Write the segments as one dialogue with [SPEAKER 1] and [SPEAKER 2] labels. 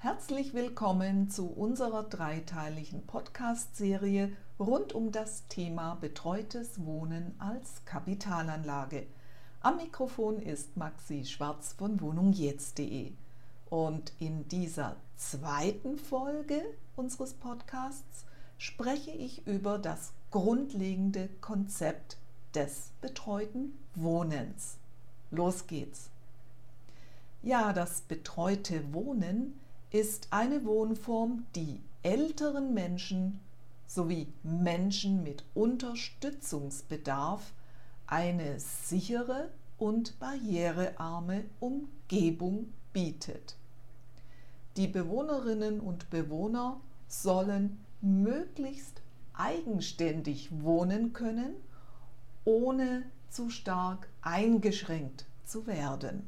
[SPEAKER 1] Herzlich willkommen zu unserer dreiteiligen Podcast-Serie rund um das Thema betreutes Wohnen als Kapitalanlage. Am Mikrofon ist Maxi Schwarz von wohnungjetzt.de und in dieser zweiten Folge unseres Podcasts spreche ich über das grundlegende Konzept des betreuten Wohnens. Los geht's! Ja, das betreute Wohnen ist eine Wohnform, die älteren Menschen sowie Menschen mit Unterstützungsbedarf eine sichere und barrierearme Umgebung bietet. Die Bewohnerinnen und Bewohner sollen möglichst eigenständig wohnen können, ohne zu stark eingeschränkt zu werden.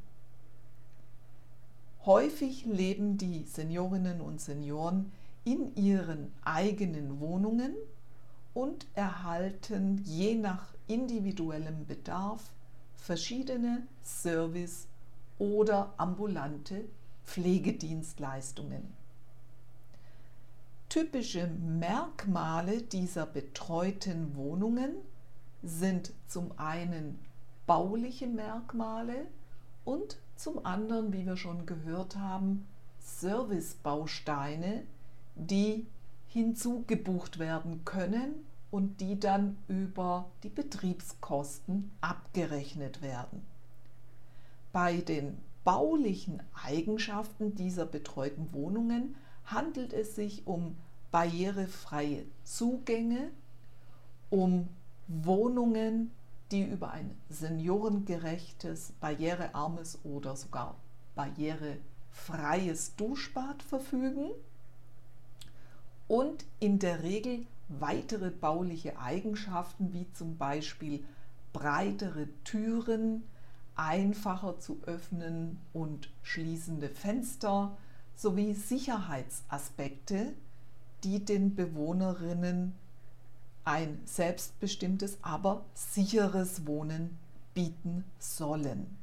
[SPEAKER 1] Häufig leben die Seniorinnen und Senioren in ihren eigenen Wohnungen und erhalten je nach individuellem Bedarf verschiedene Service- oder ambulante Pflegedienstleistungen. Typische Merkmale dieser betreuten Wohnungen sind zum einen bauliche Merkmale und zum anderen, wie wir schon gehört haben, Servicebausteine, die hinzugebucht werden können und die dann über die Betriebskosten abgerechnet werden. Bei den baulichen Eigenschaften dieser betreuten Wohnungen handelt es sich um barrierefreie Zugänge, um Wohnungen, die über ein seniorengerechtes, barrierearmes oder sogar barrierefreies Duschbad verfügen und in der Regel weitere bauliche Eigenschaften wie zum Beispiel breitere Türen, einfacher zu öffnen und schließende Fenster sowie Sicherheitsaspekte, die den Bewohnerinnen ein selbstbestimmtes, aber sicheres Wohnen bieten sollen.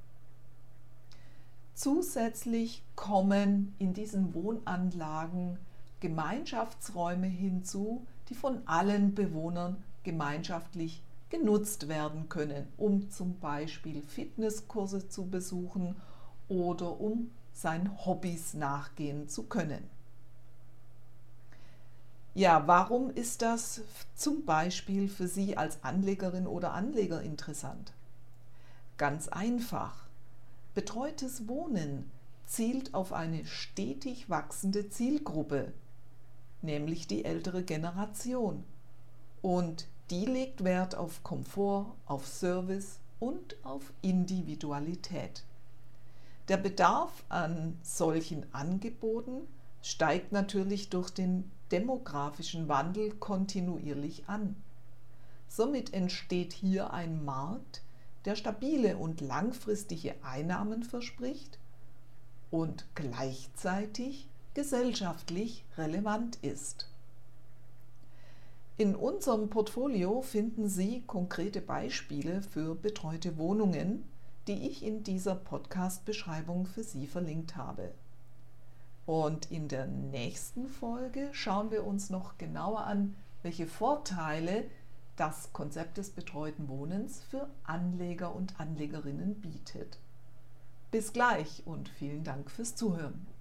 [SPEAKER 1] Zusätzlich kommen in diesen Wohnanlagen Gemeinschaftsräume hinzu, die von allen Bewohnern gemeinschaftlich genutzt werden können, um zum Beispiel Fitnesskurse zu besuchen oder um seinen Hobbys nachgehen zu können. Ja, warum ist das zum Beispiel für Sie als Anlegerin oder Anleger interessant? Ganz einfach. Betreutes Wohnen zielt auf eine stetig wachsende Zielgruppe, nämlich die ältere Generation. Und die legt Wert auf Komfort, auf Service und auf Individualität. Der Bedarf an solchen Angeboten steigt natürlich durch den demografischen Wandel kontinuierlich an. Somit entsteht hier ein Markt, der stabile und langfristige Einnahmen verspricht und gleichzeitig gesellschaftlich relevant ist. In unserem Portfolio finden Sie konkrete Beispiele für betreute Wohnungen, die ich in dieser Podcast-Beschreibung für Sie verlinkt habe. Und in der nächsten Folge schauen wir uns noch genauer an, welche Vorteile das Konzept des betreuten Wohnens für Anleger und Anlegerinnen bietet. Bis gleich und vielen Dank fürs Zuhören.